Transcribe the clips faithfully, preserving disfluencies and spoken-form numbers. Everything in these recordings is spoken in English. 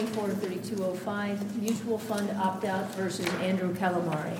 twenty-four to thirty-two oh five, mutual fund opt-out versus Andrew Calamari.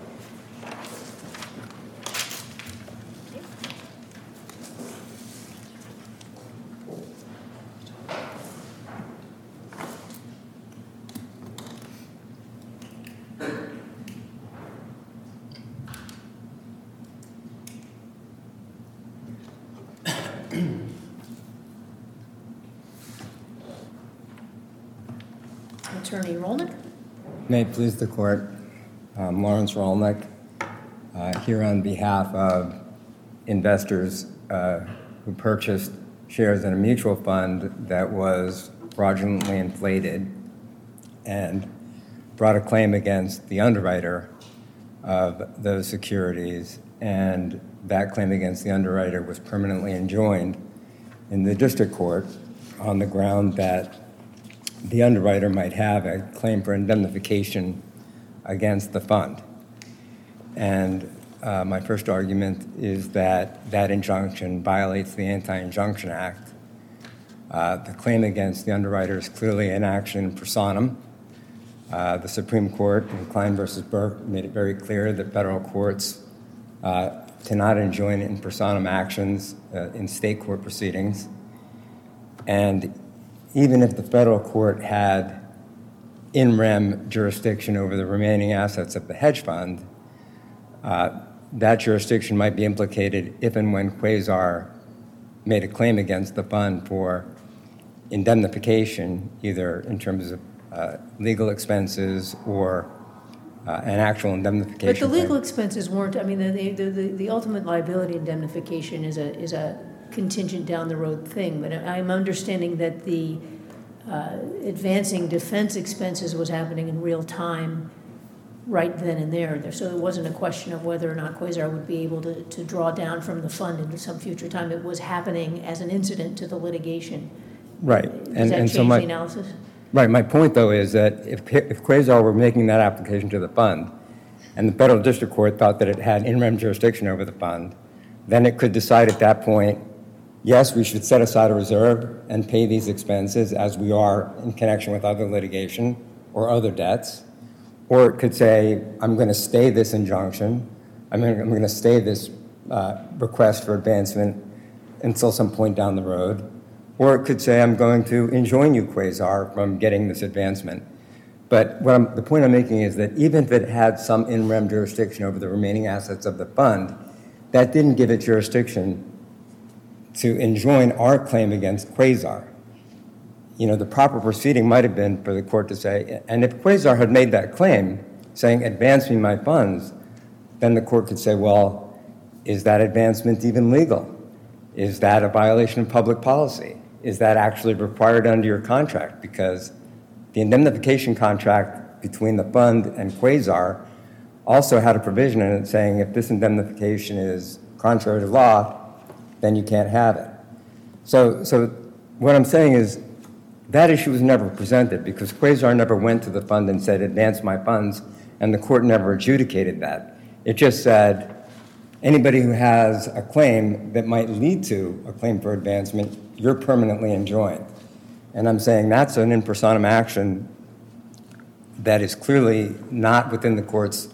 Attorney Rolnick. May it please the court, I'm Lawrence Rolnick, uh, here on behalf of investors uh, who purchased shares in a mutual fund that was fraudulently inflated and brought a claim against the underwriter of those securities, and that claim against the underwriter was permanently enjoined in the district court on the ground that the underwriter might have a claim for indemnification against the fund. And uh, my first argument is that that injunction violates the Anti-Injunction Act. Uh, the claim against the underwriter is clearly an action in personam. Uh, the Supreme Court in Klein versus Burke made it very clear that federal courts uh, cannot enjoin in personam actions uh, in state court proceedings. And even if the federal court had in rem jurisdiction over the remaining assets of the hedge fund, uh, that jurisdiction might be implicated if and when Quasar made a claim against the fund for indemnification, either in terms of uh, legal expenses or uh, an actual indemnification. But the legal claim. expenses weren't, I mean, the, the, the, the ultimate liability indemnification is a, is a contingent down the road thing, but I'm understanding that the uh, advancing defense expenses was happening in real time right then and there. So it wasn't a question of whether or not Quasar would be able to, to draw down from the fund into some future time. It was happening as an incident to the litigation. Right. Does and, that and change so my, the analysis? Right. My point, though, is that if, if Quasar were making that application to the fund and the federal district court thought that it had in rem jurisdiction over the fund, then it could decide at that point, yes, we should set aside a reserve and pay these expenses as we are in connection with other litigation or other debts. Or it could say, I'm going to stay this injunction. I'm going to, I'm going to stay this uh, request for advancement until some point down the road. Or it could say, I'm going to enjoin you, Quasar, from getting this advancement. But what I'm, the point I'm making is that even if it had some in rem jurisdiction over the remaining assets of the fund, that didn't give it jurisdiction to enjoin our claim against Quasar. You know, the proper proceeding might have been for the court to say, and if Quasar had made that claim, saying, advance me my funds, then the court could say, well, is that advancement even legal? Is that a violation of public policy? Is that actually required under your contract? Because the indemnification contract between the fund and Quasar also had a provision in it saying if this indemnification is contrary to law, then you can't have it. So, so what I'm saying is that issue was never presented because Quasar never went to the fund and said, advance my funds, and the court never adjudicated that. It just said, anybody who has a claim that might lead to a claim for advancement, you're permanently enjoined. And I'm saying that's an in personam action that is clearly not within the court's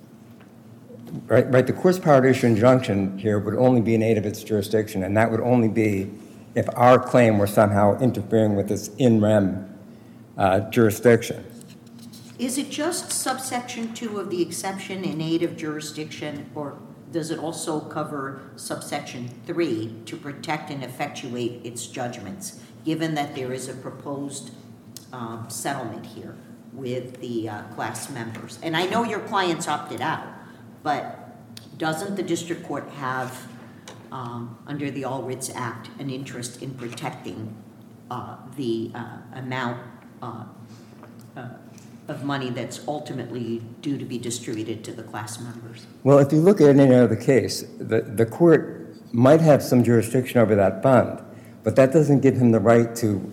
Right, right. The court's power to issue injunction here would only be in aid of its jurisdiction, and that would only be if our claim were somehow interfering with this in rem uh, jurisdiction. Is it just subsection two of the exception in aid of jurisdiction, or does it also cover subsection three to protect and effectuate its judgments, given that there is a proposed um, settlement here with the uh, class members? And I know your clients opted out, but doesn't the district court have, um, under the All Writs Act, an interest in protecting uh, the uh, amount uh, uh, of money that's ultimately due to be distributed to the class members? Well, if you look at any other case, the, the court might have some jurisdiction over that fund, but that doesn't give him the right to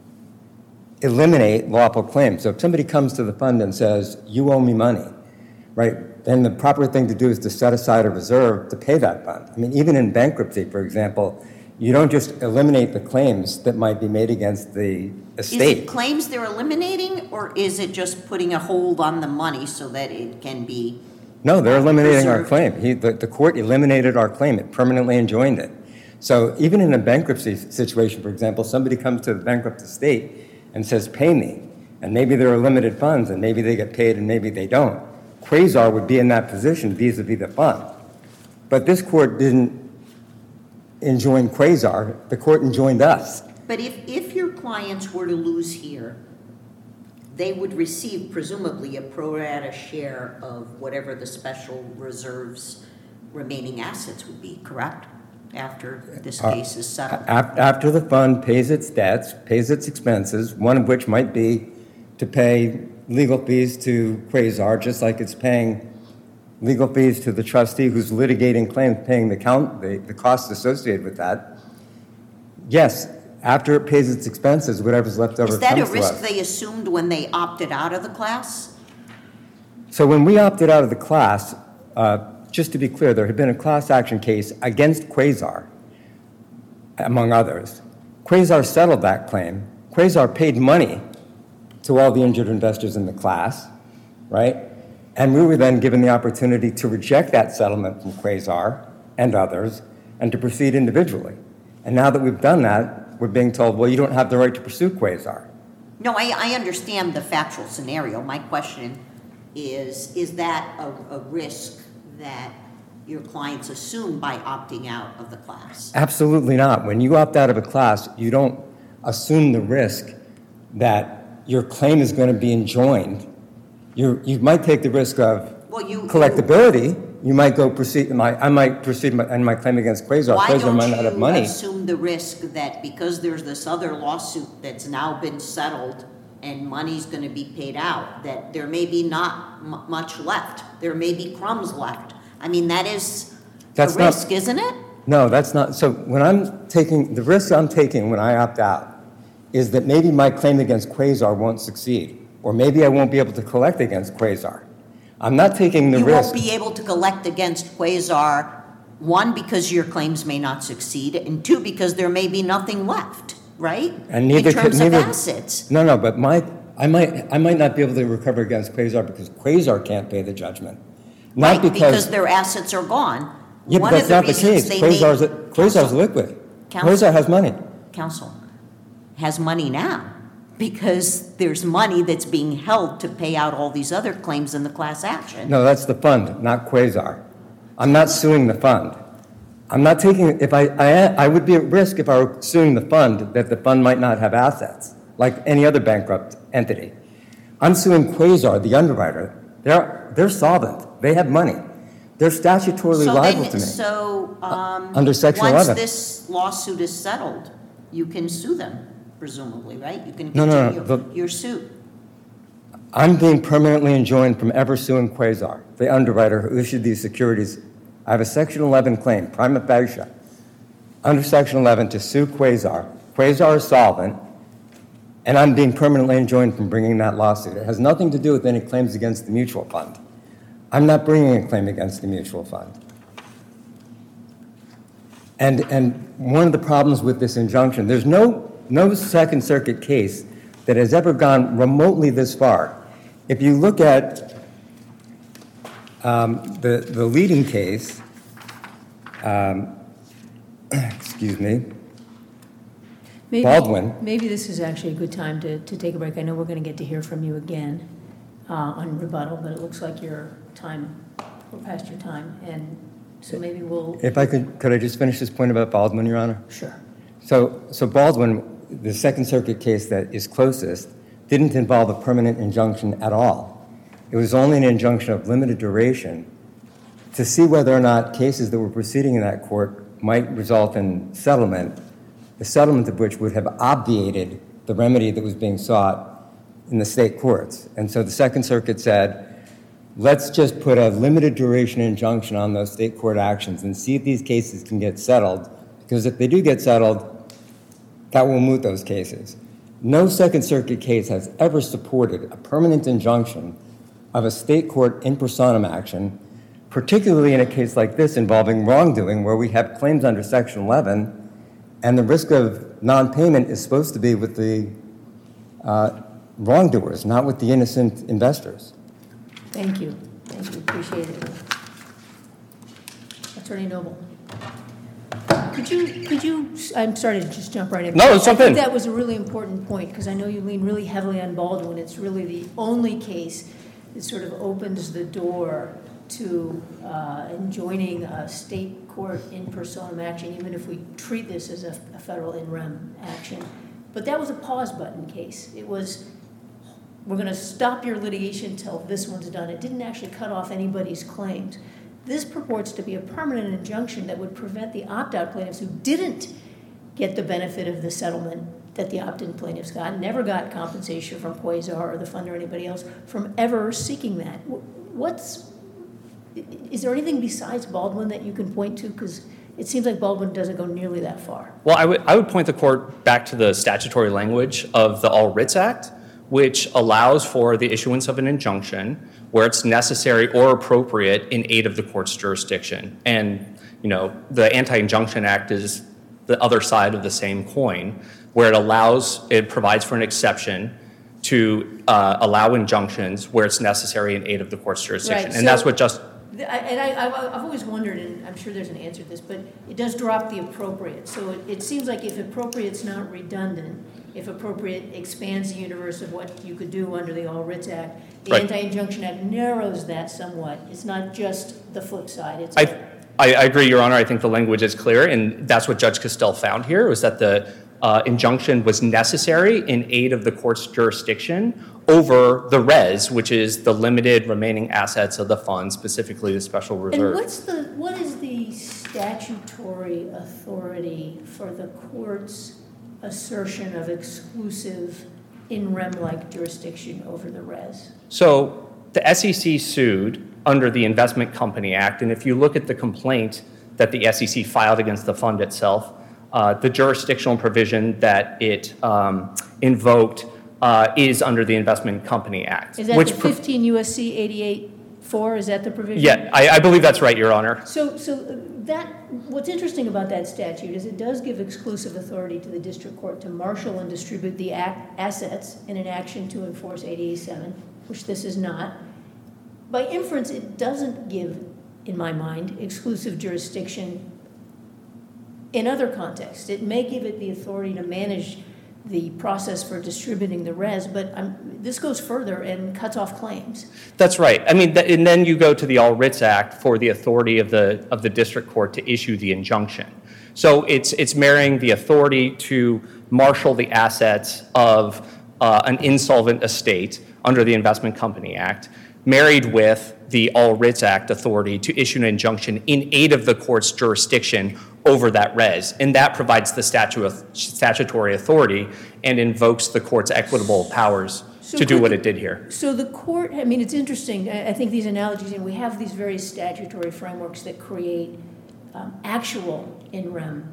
eliminate lawful claims. So if somebody comes to the fund and says, you owe me money, right? Then the proper thing to do is to set aside a reserve to pay that fund. I mean, even in bankruptcy, for example, You don't just eliminate the claims that might be made against the Is estate. it claims they're eliminating, or is it just putting a hold on the money so that it can be? No, they're eliminating our Preserved. claim. He, the, the court eliminated our claim. It permanently enjoined it. So even in a bankruptcy situation, for example, somebody comes to the bankrupt estate and says, pay me. And maybe there are limited funds, and maybe they get paid and maybe they don't. Quasar would be in that position vis-a-vis the fund. But this court didn't enjoin Quasar. The court enjoined us. But if, if your clients were to lose here, they would receive presumably a pro rata share of whatever the special reserves remaining assets would be, correct? After this Uh, case is settled. Af- After the fund pays its debts, pays its expenses, one of which might be to pay legal fees to Quasar, just like it's paying legal fees to the trustee who's litigating claims, paying the count, the, the costs associated with that. Yes, after it pays its expenses, whatever's left over Is that a comes to risk us. they assumed when they opted out of the class? So when we opted out of the class, uh, just to be clear, there had been a class action case against Quasar, among others. Quasar settled that claim. Quasar paid money to all the injured investors in the class, right? And we were then given the opportunity to reject that settlement from Quasar and others and to proceed individually. And now that we've done that, we're being told, well, you don't have the right to pursue Quasar. No, I, I understand the factual scenario. My question is, is that a, a risk that your clients assume by opting out of the class? Absolutely not. When you opt out of a class, you don't assume the risk that your claim is going to be enjoined. You you might take the risk of Well, you- collectability. You might go proceed. My, I might proceed my, and my claim against Quasar. Why Quasar don't might not have you money. assume the risk that because there's this other lawsuit that's now been settled and money's going to be paid out, that there may be not m- much left? There may be crumbs left. I mean, that is That's a not- risk, isn't it? No, that's not. So when I'm taking the risk I'm taking when I opt out is that maybe my claim against Quasar won't succeed, or maybe I won't be able to collect against Quasar. I'm not taking the You risk. won't be able to collect against Quasar, one, because your claims may not succeed, and two, because there may be nothing left, right? And neither In could- terms of neither- assets. No, no, but my I might I might not be able to recover against Quasar because Quasar can't pay the judgment. Not Right, because, because their assets are gone. yeah, but One of that's the not the reasons case. they Quasar's made- Quasar's Counsel, liquid. Counsel. Quasar has money. Counsel has money now because there's money that's being held to pay out all these other claims in the class action. No, that's the fund, not Quasar. I'm not suing the fund. I'm not taking, if I, I, I would be at risk if I were suing the fund, that the fund might not have assets, like any other bankrupt entity. I'm suing Quasar, the underwriter. They're, they're solvent. They have money. They're statutorily So liable then, to me. so, um. Under Section Once eleven. this lawsuit is settled, you can sue them, presumably, right? You can No, no, no, continue the- your suit. I'm being permanently enjoined from ever suing Quasar, the underwriter who issued these securities. I have a Section eleven claim, prima facie, under Section eleven to sue Quasar. Quasar is solvent, and I'm being permanently enjoined from bringing that lawsuit. It has nothing to do with any claims against the mutual fund. I'm not bringing a claim against the mutual fund. And, and one of the problems with this injunction, there's no, no Second Circuit case that has ever gone remotely this far. If you look at um, the, the leading case, um, excuse me, Maybe- Baldwin. Maybe this is actually a good time to, to take a break. I know we're going to get to hear from you again uh, on rebuttal, but it looks like your time, we're past your time, and so maybe we'll, if I could, could I just finish this point about Baldwin, Your Honor? sure. So, so Baldwin, the Second Circuit case that is closest, didn't involve a permanent injunction at all. It was only an injunction of limited duration to see whether or not cases that were proceeding in that court might result in settlement, the settlement of which would have obviated the remedy that was being sought in the state courts. And so the Second Circuit said, let's just put a limited duration injunction on those state court actions and see if these cases can get settled, because if they do get settled, that will moot those cases. No Second Circuit case has ever supported a permanent injunction of a state court in personam action, particularly in a case like this involving wrongdoing where we have claims under Section eleven And the risk of non-payment is supposed to be with the uh, wrongdoers, not with the innocent investors. Thank you. Thank you. Appreciate it. Attorney Noble. Could you, could you, I'm sorry to just jump right in. No, let's jump I think in. that was a really important point, because I know you lean really heavily on Baldwin. It's really the only case that sort of opens the door to uh, enjoining a state court in personam action, even if we treat this as a, a federal in rem action. But that was a pause button case. It was, we're going to stop your litigation until this one's done. It didn't actually cut off anybody's claims. This purports to be a permanent injunction that would prevent the opt-out plaintiffs who didn't get the benefit of the settlement that the opt-in plaintiffs got, never got compensation from Quasar or the fund or anybody else, from ever seeking that. What's, is there anything besides Baldwin that you can point to? Because it seems like Baldwin doesn't go nearly that far. Well, I would, I would point the court back to the statutory language of the All Writs Act, which allows for the issuance of an injunction where it's necessary or appropriate in aid of the court's jurisdiction. And, you know, the Anti-Injunction Act is the other side of the same coin, where it allows, it provides for an exception to uh, allow injunctions where it's necessary in aid of the court's jurisdiction. Right, and so that's what just... I, and I, I've, I've always wondered, and I'm sure there's an answer to this, but it does drop the appropriate. So it, it seems like if appropriate's not redundant, if appropriate expands the universe of what you could do under the All Writs Act, the Right. Anti-Injunction Act narrows that somewhat. It's not just the flip side. It's I, I, I agree, Your Honor. I think the language is clear, and that's what Judge Castell found here, was that the uh, injunction was necessary in aid of the court's jurisdiction over the res, which is the limited remaining assets of the fund, specifically the special reserve. And what's the what is the statutory authority for the court's assertion of exclusive in rem-like jurisdiction over the res? So the S E C sued under the Investment Company Act, and if you look at the complaint that the S E C filed against the fund itself, uh, the jurisdictional provision that it um, invoked uh, is under the Investment Company Act. Is that which the pro- fifteen U S C eighty-eight four? Is that the provision? Yeah, I, I believe that's right, Your Honor. So, so that, what's interesting about that statute is it does give exclusive authority to the district court to marshal and distribute the act, assets in an action to enforce eight eighty-seven, which this is not. By inference, it doesn't give, in my mind, exclusive jurisdiction in other contexts. It may give it the authority to manage the process for distributing the res, but um, this goes further and cuts off claims. That's right. I mean, th- and then you go to the All Writs Act for the authority of the of the district court to issue the injunction. So it's it's marrying the authority to marshal the assets of uh, an insolvent estate under the Investment Company Act, married with the All Writs Act authority to issue an injunction in aid of the court's jurisdiction over that res. And that provides the statu- statutory authority and invokes the court's equitable powers So to do could what the- it did here. So the court, I mean, it's interesting. I I think these analogies, and we have these various statutory frameworks that create um, actual in rem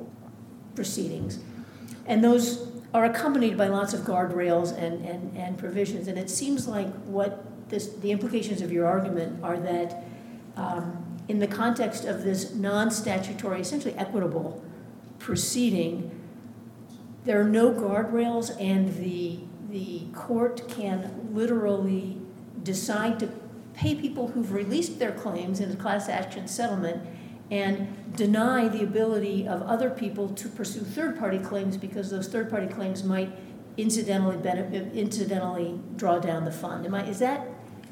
proceedings. And those are accompanied by lots of guardrails and, and, and provisions. And it seems like what this, the implications of your argument are that um, in the context of this non-statutory, essentially equitable proceeding, there are no guardrails, and the the court can literally decide to pay people who've released their claims in a class action settlement and deny the ability of other people to pursue third-party claims because those third-party claims might incidentally benefit, incidentally draw down the fund. Am I, is that?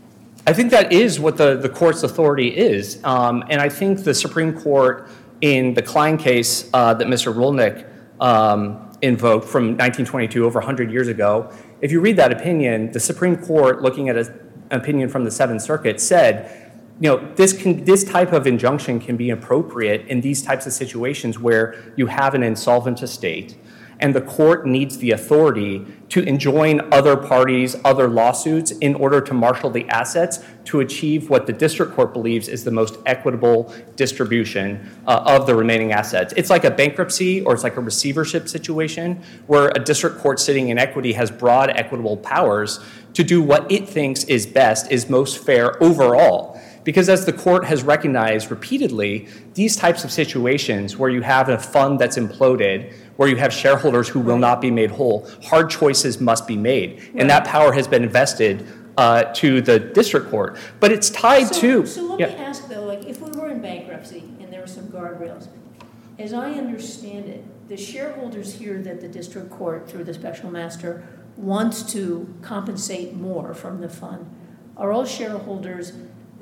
I think that is what the, the court's authority is. Um, and I think the Supreme Court in the Klein case uh, that Mister Rolnick um, invoked from nineteen twenty-two, over one hundred years ago, if you read that opinion, the Supreme Court, looking at a, an opinion from the Seventh Circuit, said, you know, this can, this type of injunction can be appropriate in these types of situations where you have an insolvent estate and the court needs the authority to enjoin other parties, other lawsuits, in order to marshal the assets to achieve what the district court believes is the most equitable distribution uh, of the remaining assets. It's like a bankruptcy or it's like a receivership situation where a district court sitting in equity has broad equitable powers to do what it thinks is best, is most fair overall. Because as the court has recognized repeatedly, these types of situations where you have a fund that's imploded, where you have shareholders who will not be made whole, hard choices must be made. Right. And that power has been invested uh, to the district court. But it's tied so, to... So let yeah. me ask, though, like if we were in bankruptcy and there were some guardrails, as I understand it, the shareholders here that the district court, through the special master, wants to compensate more from the fund are all shareholders,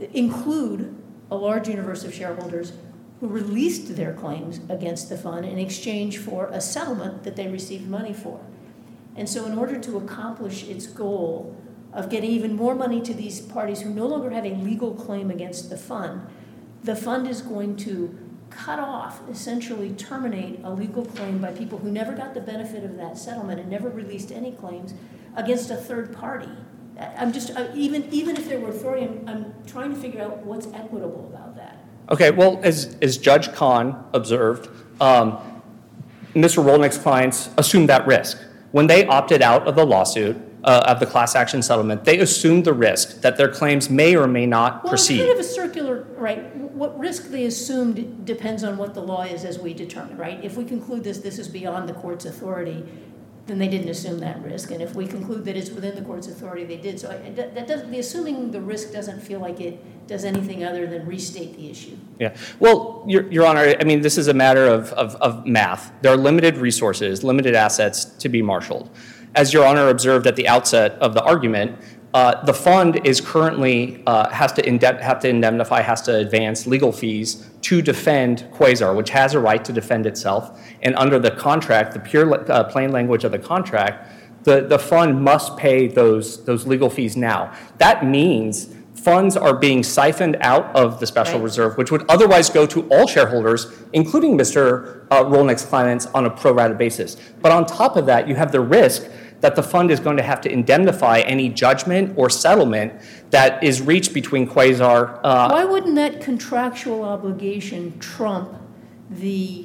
include a large universe of shareholders who released their claims against the fund in exchange for a settlement that they received money for. And so in order to accomplish its goal of getting even more money to these parties who no longer have a legal claim against the fund, the fund is going to cut off, essentially terminate a legal claim by people who never got the benefit of that settlement and never released any claims against a third party. I'm just, I, even even if there were authority, I'm, I'm trying to figure out what's equitable about that. Okay, well, as, as Judge Kahn observed, um, Mister Rolnick's clients assumed that risk. When they opted out of the lawsuit, uh, of the class action settlement, they assumed the risk that their claims may or may not well, proceed. Well, it's kind of a circular, right? What risk they assumed depends on what the law is as we determine, right? If we conclude this, this is beyond the court's authority, then they didn't assume that risk. And if we conclude that it's within the court's authority, they did. So I, that doesn't, the assuming the risk doesn't feel like it does anything other than restate the issue. Yeah. Well, Your, Your Honor, I mean, this is a matter of, of, of math. There are limited resources, limited assets to be marshaled. As Your Honor observed at the outset of the argument, uh, the fund is currently uh, has to inde- have to indemnify, has to advance legal fees to defend Quasar, which has a right to defend itself. And under the contract, the pure uh, plain language of the contract, the, the fund must pay those those legal fees now. That means funds are being siphoned out of the special right. reserve, which would otherwise go to all shareholders, including Mister Uh, Rolnick's clients, on a pro rata basis. But on top of that, you have the risk that the fund is going to have to indemnify any judgment or settlement that is reached between Quasar. Uh, Why wouldn't that contractual obligation trump the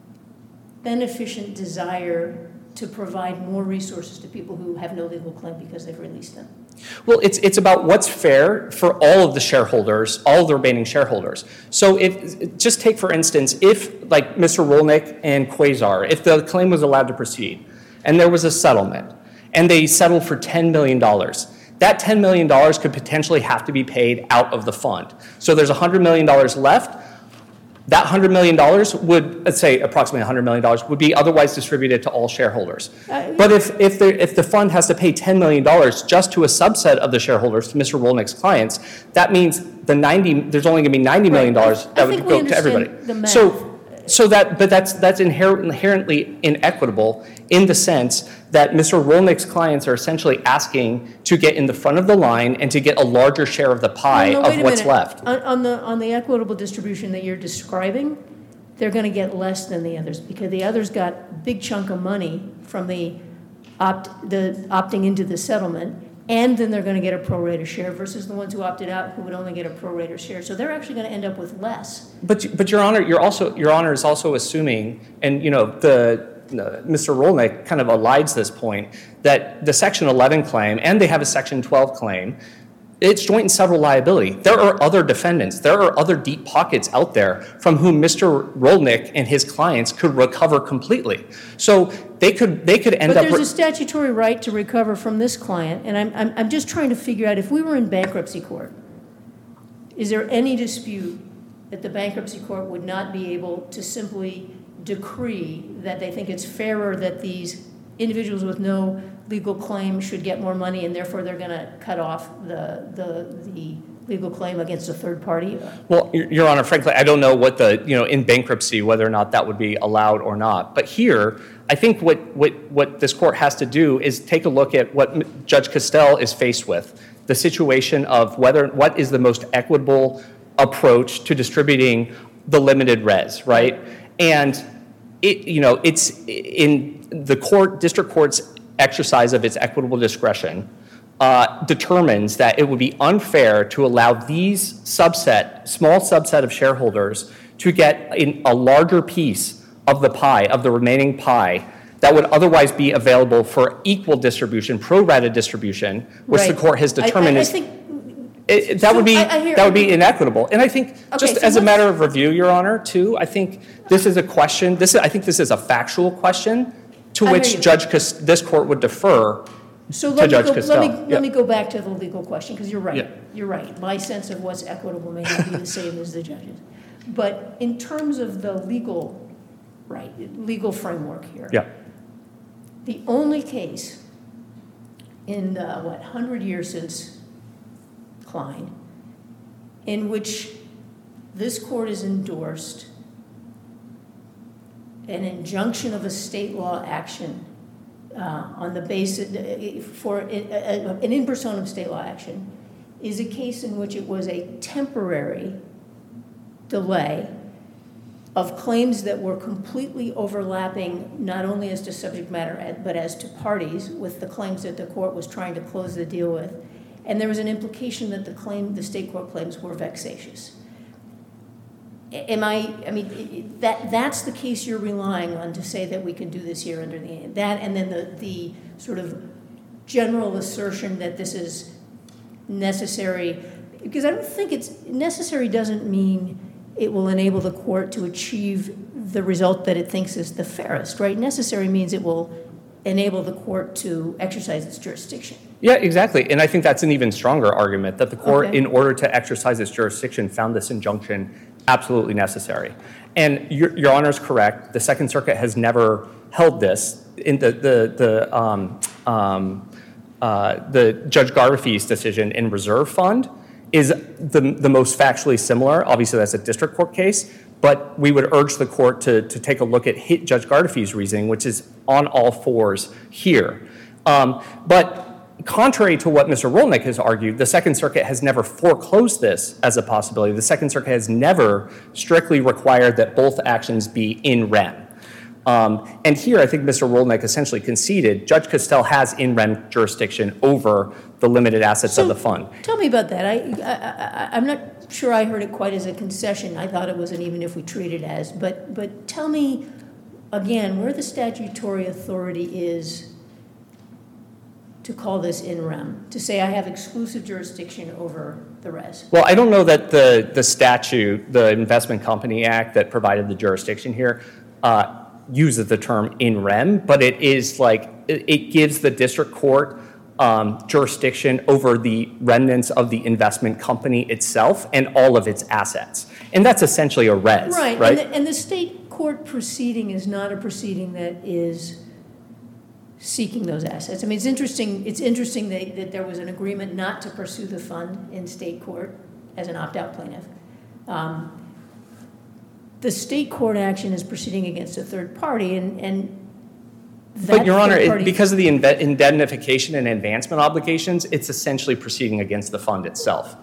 beneficent desire to provide more resources to people who have no legal claim because they've released them? Well, it's it's about what's fair for all of the shareholders, all of the remaining shareholders. So if, just take for instance, if like Mister Rolnick and Quasar, if the claim was allowed to proceed and there was a settlement and they settled for ten million dollars, that ten million dollars could potentially have to be paid out of the fund. So there's one hundred million dollars left. That one hundred million dollars would, let's say approximately one hundred million dollars, would be otherwise distributed to all shareholders. Uh, but if if the, if the fund has to pay ten million dollars just to a subset of the shareholders, to Mister Rolnick's clients, that means the ninety, there's only going to be ninety million dollars right. that would go to everybody. The math. So, so that, but that's that's inherent, inherently inequitable in the sense that Mister Rolnick's clients are essentially asking to get in the front of the line and to get a larger share of the pie no, no, of what's minute. left. On, on the on the equitable distribution that you're describing, they're going to get less than the others because the others got a big chunk of money from the opt the opting into the settlement, and then they're going to get a pro rata share versus the ones who opted out who would only get a pro rata share. So they're actually going to end up with less. But but Your Honor, you're also Your Honor is also assuming, and you know the. Uh, Mister Rolnick kind of elides this point, that the Section eleven claim, and they have a Section twelve claim, it's joint and several liability. There are other defendants. There are other deep pockets out there from whom Mister Rolnick and his clients could recover completely. So they could they could end but up... But there's a statutory right to recover from this client, and I'm, I'm, I'm just trying to figure out, if we were in bankruptcy court, is there any dispute that the bankruptcy court would not be able to simply decree that they think it's fairer that these individuals with no legal claim should get more money, and therefore they're going to cut off the the the legal claim against a third party? Well, Your Honor, frankly, I don't know what the, you know, in bankruptcy, whether or not that would be allowed or not. But here, I think what what what this court has to do is take a look at what Judge Castell is faced with, the situation of whether what is the most equitable approach to distributing the limited res, right? And It, you know, it's in the court, district court's exercise of its equitable discretion uh, determines that it would be unfair to allow these subset, small subset of shareholders to get in a larger piece of the pie, of the remaining pie, that would otherwise be available for equal distribution, pro rata distribution, which right. the court has determined I, I, is... I think It, that So would be I- I hear- that would be inequitable, and I think Okay, just so as a let's- matter of review, Your Honor, too, I think this is a question. This is, I think this is a factual question to I hear which you. Judge Cas- this court would defer So to let me Judge go, Castell. let me, Yeah. let me go back to the legal question, because you're right. Yeah. You're right. My sense of what's equitable may not be the same as the judge's. But in terms of the legal, right, legal framework here. Yeah. The only case in the, what, hundred years since Klein, in which this court has endorsed an injunction of a state law action uh, on the basis, for a- a- an in personam state law action, is a case in which it was a temporary delay of claims that were completely overlapping, not only as to subject matter, but as to parties, with the claims that the court was trying to close the deal with. And there was an implication that the claim, the state court claims were vexatious. Am I, I mean, i- i- that, that's the case you're relying on to say that we can do this here under the, that, and then the, the sort of general assertion that this is necessary, because I don't think it's, necessary doesn't mean it will enable the court to achieve the result that it thinks is the fairest, right? Necessary means it will enable the court to exercise its jurisdiction. Yeah, exactly. And I think that's an even stronger argument, that the court, Okay. in order to exercise its jurisdiction, found this injunction absolutely necessary. And your, your Honor is correct. The Second Circuit has never held this. In the the the um, um, uh, the Judge Garfie's decision in Reserve Fund is the the most factually similar. Obviously, that's a district court case, but we would urge the court to to take a look at hit Judge Garfie's reasoning, which is on all fours here. Um, but contrary to what Mister Rolnick has argued, the Second Circuit has never foreclosed this as a possibility. The Second Circuit has never strictly required that both actions be in rem. Um, and here, I think Mister Rolnick essentially conceded Judge Castell has in rem jurisdiction over the limited assets of the fund. Tell me about that. I, I, I, I'm not sure I heard it quite as a concession. I thought it was an even if we treat it as. But, but tell me, again, where the statutory authority is to call this in rem, to say I have exclusive jurisdiction over the rest. Well, I don't know that the, the statute, the Investment Company Act that provided the jurisdiction here, uh, uses the term in rem, but it is like, it, it gives the district court um, jurisdiction over the remnants of the investment company itself and all of its assets. And that's essentially a res, right? Right, and the, and the state court proceeding is not a proceeding that is seeking those assets. I mean, it's interesting, it's interesting that, that there was an agreement not to pursue the fund in state court as an opt-out plaintiff. Um, the state court action is proceeding against a third party, and, and that But Your Honor, third it, party- because of the inve- indemnification and advancement obligations, it's essentially proceeding against the fund itself.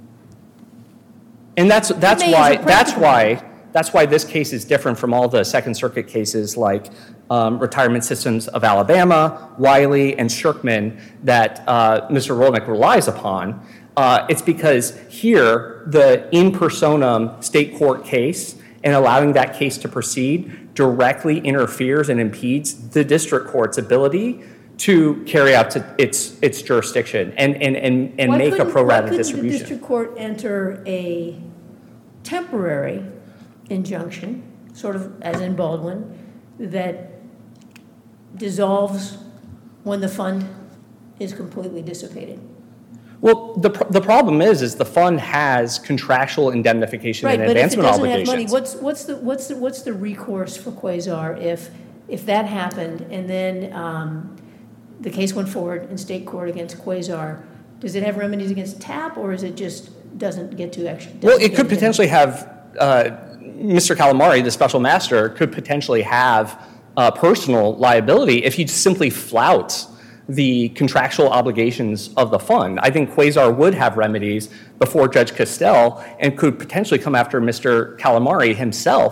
And that's that's may as a why that's practical why that's why this case is different from all the Second Circuit cases like um, Retirement Systems of Alabama, Wiley, and Shirkman that uh, Mister Rolnick relies upon. Uh, it's because here the in personam state court case and allowing that case to proceed directly interferes and impedes the district court's ability to carry out to its its jurisdiction and and and, and Why make a couldn't- pro why rata couldn't distribution. the district court enter a temporary injunction, sort of as in Baldwin, that dissolves when the fund is completely dissipated? Well, the pr- the problem is, is the fund has contractual indemnification Right, and but if it advancement doesn't have obligations. money, what's, what's the, what's the, what's the recourse for Quasar if, if that happened and then um, the case went forward in state court against Quasar? Does it have remedies against TAP, or is it just doesn't get to action? Well, it could potentially have, uh, Mister Calamari, the special master, could potentially have uh, personal liability if he simply flouts the contractual obligations of the fund. I think Quasar would have remedies before Judge Castell and could potentially come after Mister Calamari himself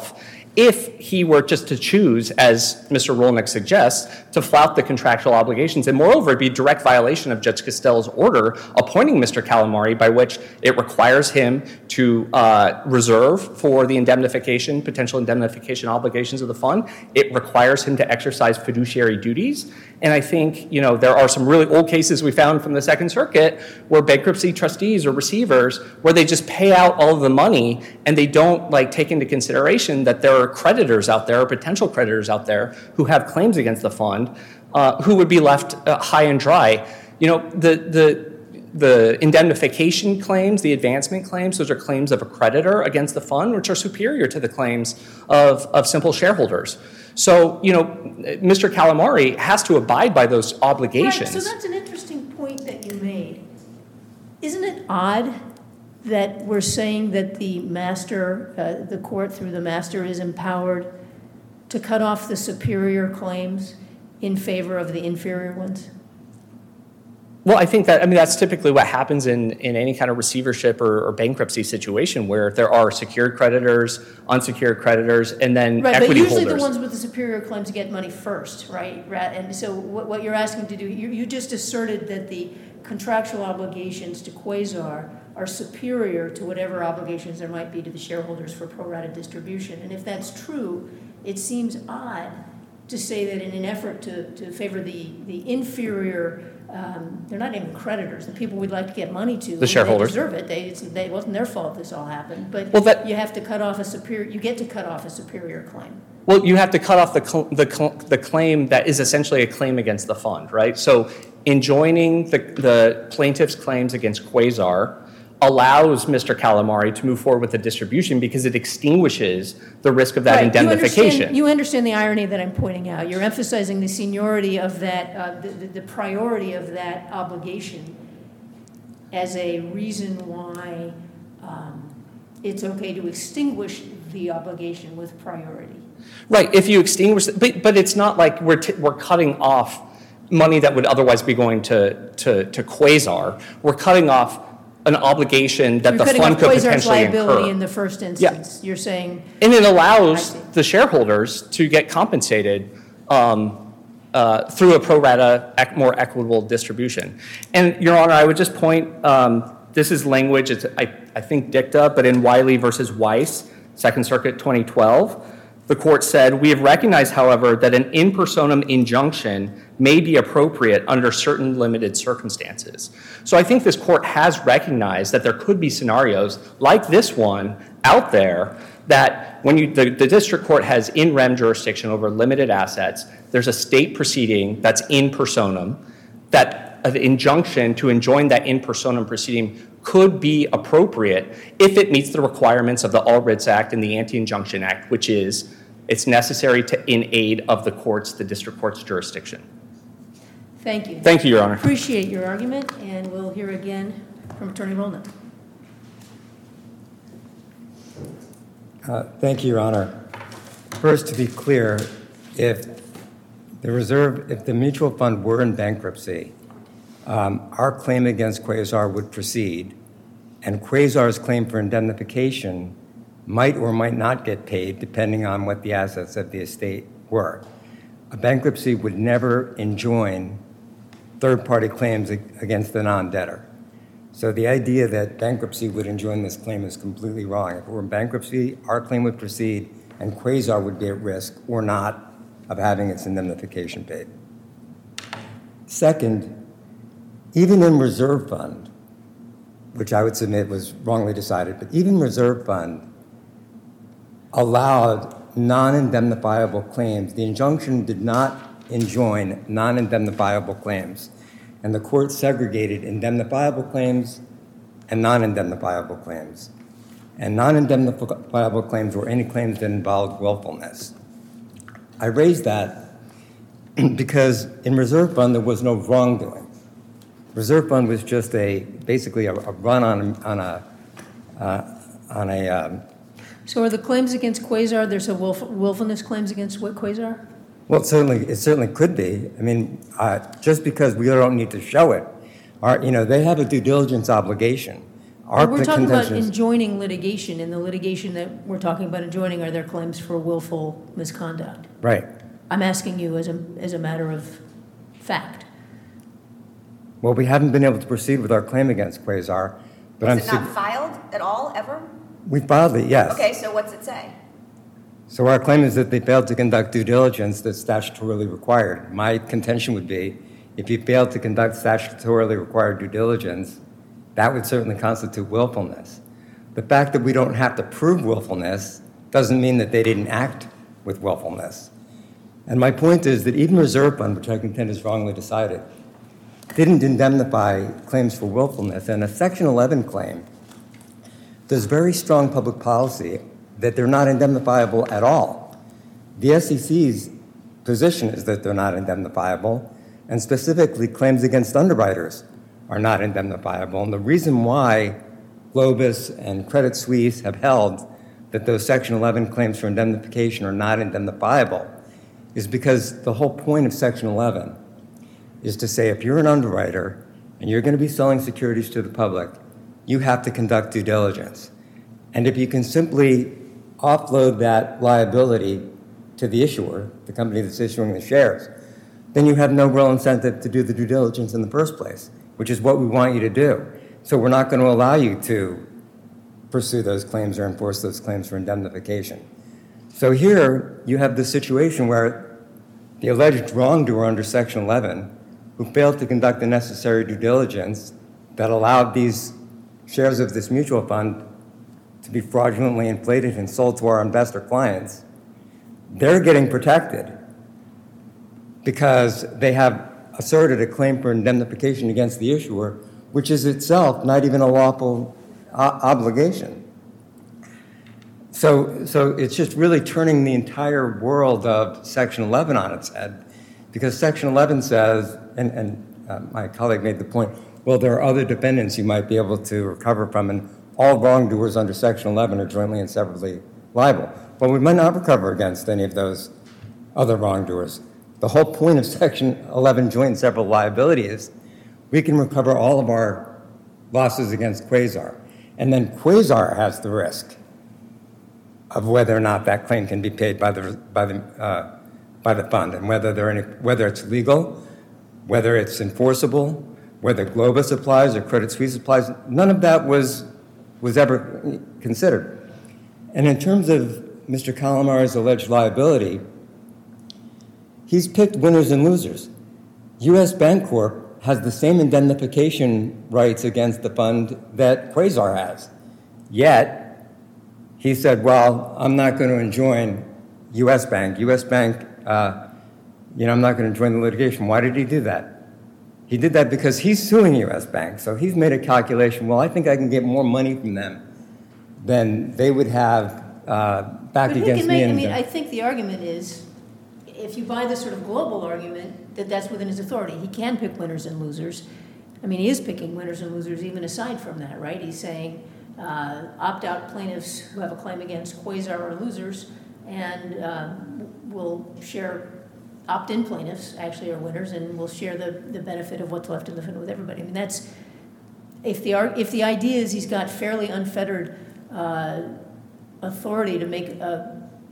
if he were just to choose, as Mister Rolnick suggests, to flout the contractual obligations. And moreover, it'd be a direct violation of Judge Costello's order appointing Mister Calamari, by which it requires him to uh, reserve for the indemnification, potential indemnification obligations of the fund. It requires him to exercise fiduciary duties. And I think, you know, there are some really old cases we found from the Second Circuit where bankruptcy trustees or receivers, where they just pay out all of the money and they don't like take into consideration that there are creditors out there or potential creditors out there who have claims against the fund, uh, who would be left uh, high and dry. You know, the the the indemnification claims, the advancement claims, those are claims of a creditor against the fund, which are superior to the claims of, of simple shareholders. So, you know, Mister Calamari has to abide by those obligations. Right, so that's an interesting point that you made. Isn't it odd that we're saying that the master, uh, the court through the master, is empowered to cut off the superior claims in favor of the inferior ones? Well, I think that, I mean, that's typically what happens in, in any kind of receivership or, or bankruptcy situation where there are secured creditors, unsecured creditors, and then right, equity holders. Right, but usually the ones with the superior claims get money first, right? And so what, what you're asking to do, you, you just asserted that the contractual obligations to Quasar are superior to whatever obligations there might be to the shareholders for pro rata distribution. And if that's true, it seems odd to say that in an effort to, to favor the, the inferior, um, they're not even creditors, the people we'd like to get money to. The shareholders. They deserve it. They, it's, they, it wasn't their fault this all happened. But well, that, you have to cut off a superior, you get to cut off a superior claim. Well, you have to cut off the, cl- the, cl- the claim that is essentially a claim against the fund, right? So enjoining the, the plaintiff's claims against Quasar allows Mister Calamari to move forward with the distribution because it extinguishes the risk of that right. indemnification. You understand, you understand the irony that I'm pointing out. You're emphasizing the seniority of that, uh, the, the, the priority of that obligation as a reason why um, it's okay to extinguish the obligation with priority. Right, if you extinguish, but, but it's not like we're, t- we're cutting off money that would otherwise be going to, to, to Quasar. We're cutting off an obligation that You're the fund could Quasar's potentially liability incur. in the first instance. Yeah. You're saying, and it allows the shareholders to get compensated um, uh, through a pro rata, ec- more equitable distribution. And Your Honor, I would just point. Um, this is language. It's I, I think dicta, but in Wiley versus Weiss, Second Circuit, twenty twelve. The court said, we have recognized, however, that an in personam injunction may be appropriate under certain limited circumstances. So I think this court has recognized that there could be scenarios like this one out there that when you, the, the district court has in rem jurisdiction over limited assets, there's a state proceeding that's in personam, that an injunction to enjoin that in personam proceeding could be appropriate if it meets the requirements of the All Writs Act and the Anti-Injunction Act, which is it's necessary to in aid of the court's, the district court's jurisdiction. thank you. Thank you, Your Honor. Appreciate your argument, and we'll hear again from Attorney Rolnick. Uh, thank you, Your Honor. First, to be clear, if the reserve, if the mutual fund were in bankruptcy, um, our claim against Quasar would proceed, and Quasar's claim for indemnification might or might not get paid depending on what the assets of the estate were. A bankruptcy would never enjoin third-party claims against the non-debtor. So the idea that bankruptcy would enjoin this claim is completely wrong. If we're in bankruptcy, our claim would proceed, and Quasar would be at risk or not of having its indemnification paid. Second, even in reserve fund, which I would submit was wrongly decided, but even reserve fund allowed non-indemnifiable claims. The injunction did not enjoin non-indemnifiable claims, and the court segregated indemnifiable claims and non-indemnifiable claims. And non-indemnifiable claims were any claims that involved willfulness. I raised that because in reserve fund there was no wrongdoing. Reserve fund was just a basically a, a run on on a uh, on a. Um, so are the claims against Quasar? There's a willf- willfulness claims against Quasar? Well, it certainly it certainly could be. I mean, uh, just because we don't need to show it, our, you know, they have a due diligence obligation. Our We're talking about contention is- enjoining litigation. In the litigation that we're talking about enjoining, are there claims for willful misconduct? Right. I'm asking you as a, as a matter of fact. Well, we haven't been able to proceed with our claim against Quasar, but I'm... Is it not filed at all, ever? We filed it, yes. Okay, so what's it say? So our claim is that they failed to conduct due diligence that's statutorily required. My contention would be, if you failed to conduct statutorily required due diligence, that would certainly constitute willfulness. The fact that we don't have to prove willfulness doesn't mean that they didn't act with willfulness. And my point is that even Reserve Fund, which I contend is wrongly decided, didn't indemnify claims for willfulness. And a Section eleven claim, there's very strong public policy that they're not indemnifiable at all. The S E C's position is that they're not indemnifiable, and specifically claims against underwriters are not indemnifiable. And the reason why Globus and Credit Suisse have held that those Section eleven claims for indemnification are not indemnifiable is because the whole point of Section eleven is to say if you're an underwriter and you're going to be selling securities to the public, you have to conduct due diligence. And if you can simply offload that liability to the issuer, the company that's issuing the shares, then you have no real incentive to do the due diligence in the first place, which is what we want you to do. So we're not going to allow you to pursue those claims or enforce those claims for indemnification. So here you have the situation where the alleged wrongdoer under Section eleven, who failed to conduct the necessary due diligence that allowed these shares of this mutual fund to be fraudulently inflated and sold to our investor clients, they're getting protected because they have asserted a claim for indemnification against the issuer, which is itself not even a lawful o- obligation. So, so it's just really turning the entire world of Section eleven on its head, because Section eleven says, and, and uh, my colleague made the point, well, there are other defendants you might be able to recover from, and all wrongdoers under Section eleven are jointly and severally liable. Well, we might not recover against any of those other wrongdoers. The whole point of Section eleven joint and several liability is we can recover all of our losses against Quasar. And then Quasar has the risk of whether or not that claim can be paid by the, by the, uh, by the fund, and whether, there any, whether it's legal, whether it's enforceable, whether Globus applies or Credit Suisse applies. None of that was, was ever considered. And in terms of Mister Calamar's alleged liability, he's picked winners and losers. U S Bancorp has the same indemnification rights against the fund that Quasar has. Yet, he said, well, I'm not going to enjoin U S Bank. U S Bank, uh, you know, I'm not going to join the litigation. Why did he do that? He did that because he's suing U S Bank. So he's made a calculation, well, I think I can get more money from them than they would have uh, back But who against can me. make, I and mean, them. I think the argument is, if you buy this sort of global argument, that that's within his authority. He can pick winners and losers. I mean, he is picking winners and losers even aside from that, right? He's saying uh, opt-out plaintiffs who have a claim against Quasar are losers, and uh, will share opt-in plaintiffs actually are winners, and will share the, the benefit of what's left in the fund with everybody. I mean, that's, if the, ar- if the idea is he's got fairly unfettered uh, authority to make, uh,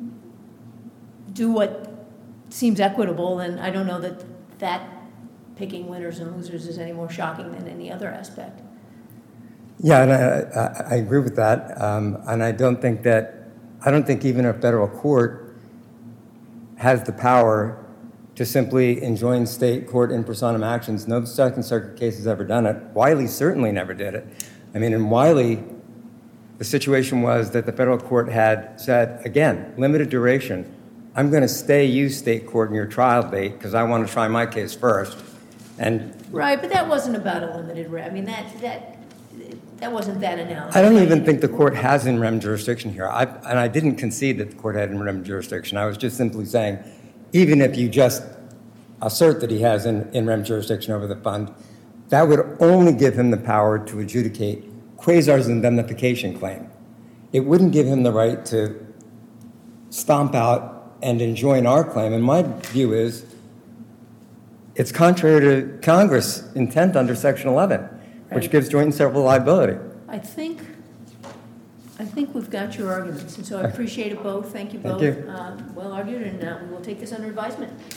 do what seems equitable, then I don't know that that picking winners and losers is any more shocking than any other aspect. Yeah, and I, I, I agree with that. Um, and I don't think that, I don't think even a federal court has the power to simply enjoin state court in personam actions. No Second Circuit case has ever done it. Wiley certainly never did it. I mean, in Wiley, the situation was that the federal court had said, again, limited duration, I'm going to stay you state court in your trial date because I want to try my case first. And Right, but that wasn't about a limited, re- I mean, that, that, that wasn't that analysis. I don't even think the court has in rem jurisdiction here. I, and I didn't concede that the court had in rem jurisdiction. I was just simply saying, even if you just assert that he has in, in rem jurisdiction over the fund, that would only give him the power to adjudicate Quasar's indemnification claim. It wouldn't give him the right to stomp out and enjoin our claim. And my view is it's contrary to Congress' intent under Section eleven, which Right. gives joint and several liability. I think, I think we've got your arguments, and so I appreciate it both. Thank you Thank both. you. Um, Well argued, and uh, we will take this under advisement.